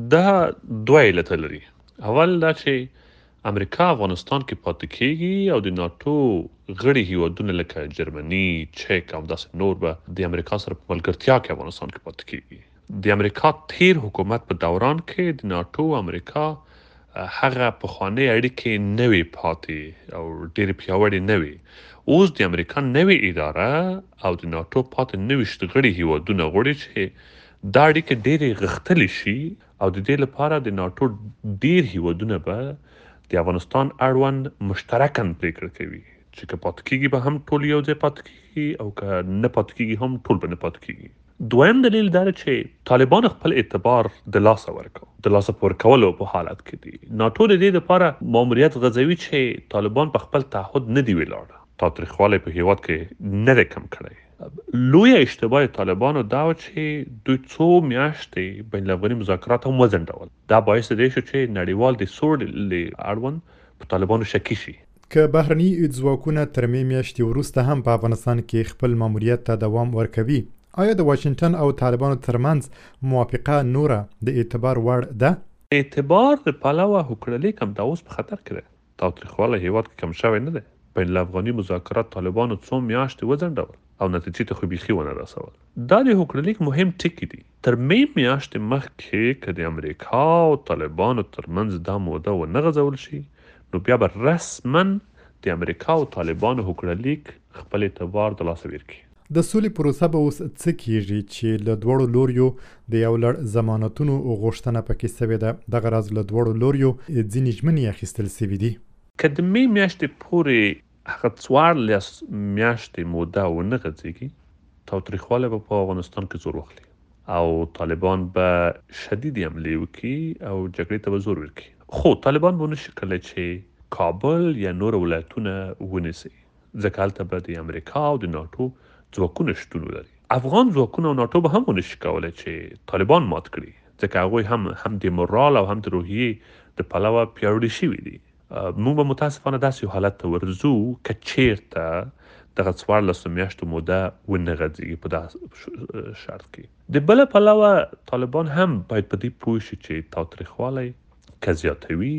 دا دوه علته لري. اول دا چې امریکا افغانستان کې پاتې کیږي او د ناتو غړي هیوادونه لکه جرمني، چک او داسې نور به د امریکا سره په ملګرتیا کې افغانستان کې پاتې کیږي. د امریکا تیر حکومت په دوران کې د ناتو امریکا هغه پخوانۍ اړیکې نه وي پاتې او ډېرې پیاوړې نه وي. اوس د امریکا نوې اداره او د ناتو پاتې نویشت غړي هیوادونه غواړي چې دا اړیکې ډېرې غښتلې شي او د دې لپاره د ناتو ډېر هیوادونه به د افغانستان اړوند مشترکاً پریکړه کوي چې که پاتې کیږي به هم ټول یو ځای پاتې کیږي او که نه پاتې کیږي هم ټول به نه پاتې کیږي. دویم دلیل دا چې طالبان خپل اعتبار د لاسه ورکړ. د لاسه ورکولو په حالت کې دي. ناتو د دې لپاره ماموریت غځوي چې طالبان په خپل تعهد نه دی ولاړ. تاوتریخوالی په هیواد کې نه دی کم کړی. لویه اشتباه طالبانو دا و چې دوی څو میاشتې بین الافغاني مذاکرات هم وځنډول. دا باعث دی شو چې نړیوال د سولې اړوند په طالبانو شکی شي. که بهرني ځواکونه تر میاشتې وروسته هم په افغانستان کې خپل ماموریت ته دوام ورکوي، آیا د واشنگټن او طالبانو ترمنځ موافقه نوره د اعتبار وړ ده؟ اعتبار د پلوه هوکړلیک هم دا اوس په خطر کې دی. تاوتریخوالی هیواد کې کم شوی نه دی. بین الافغاني مذاکرات طالبانو څو میاشتې وځنډول او نتیجې ته خو بیخي ونه رسول. دا د هوکړلیک مهم ټکي دي. تر می میاشتې مخکې که د امریکا او طالبانو ترمنځ دا موده ونه غځول شي نو بیا به رسما د امریکا او طالبانو هوکړلیک خپل اعتبار د لاسه ورکړي. د سولې پروسه به اوس څه کیږي چې له دواړو لوریو د یو لړ ضمانتونو غوښتنه پکې سوې ده؟ دغه راز له دواړو لوریو ځینې ژمنې اخیستل سوي دي. که د می میاشتې پورې هغه 14 میاشتې موده ونه غځېږي، تاوتریخوالی به په افغانستان کې زور واخلي او طالبان به شدید حملې وکړي او جګړې ته به زور ورکړي. خو طالبان به نشي کولی چې کابل یا نور ولایتونه ونیسي، ځکه هلته به د امریکا او د ناتو ځواکونه شتون ولري. افغان ځواکونه او ناتو به هم ونشي کولی چې طالبان مات کړي، ځکه هغوی هم د مورال او هم د روحیې د پلوه پیاوړي شوي دي. موږ به متاسفانه داسې یو حالت ته ورځو که چیرته دغه 14 میاشتو موده ونه غځېږي په داسې شرط کې. د بله پلوه طالبان هم باید په دې پوه شي چې تاوتریخوالی که زیاتوي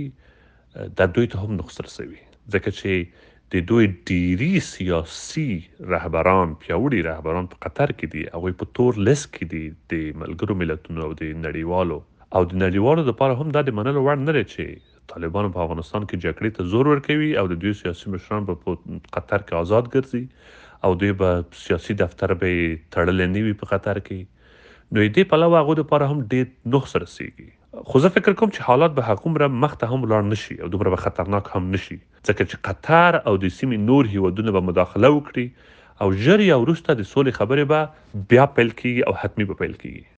دا دوی ته هم نقص رسوي، ځکه چې د دوی ډیری سیاسي رهبران، پیاوړي رهبران په قطر کې دي. هغوی په تور لیست کې دي د ملګرو ملتونو او د نړیوالو لپاره هم دا د منلو وړ نه دی چې طالبانو په افغانستان کې جګړې ته زور ورکوي او د دوی سیاسي مشران به په قطر کې آزاد ګرځي او دوی به سیاسي دفتر به تړلی نه وي په قطر کې. نو دې پلوه هغوی لپاره هم ډېر نقص رسیږي. خو زه فکر کوم چې حالات به هغومره مخته هم ولاړ نشي او دومره به خطرناک هم نشي، ځکه چې قطر او د سیمې نور هیوادونه به مداخله وکړي او ژر یا وروسته د سولې خبرې به بیا پیل کیږي او حتمي به پیل کیږي.